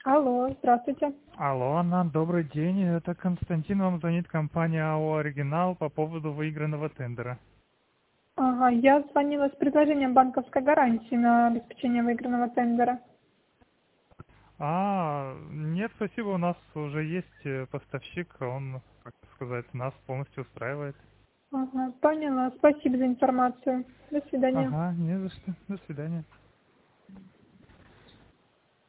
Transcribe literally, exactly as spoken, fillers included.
Алло, здравствуйте. Алло, Анна, добрый день. Это Константин, вам звонит компания АО «Оригинал» по поводу выигранного тендера. Ага, я звонила с предложением банковской гарантии на обеспечение выигранного тендера. А, нет, спасибо, у нас уже есть э, поставщик, он, как сказать, нас полностью устраивает. Ага, поняла. Спасибо за информацию. До свидания. Ага, не за что. До свидания.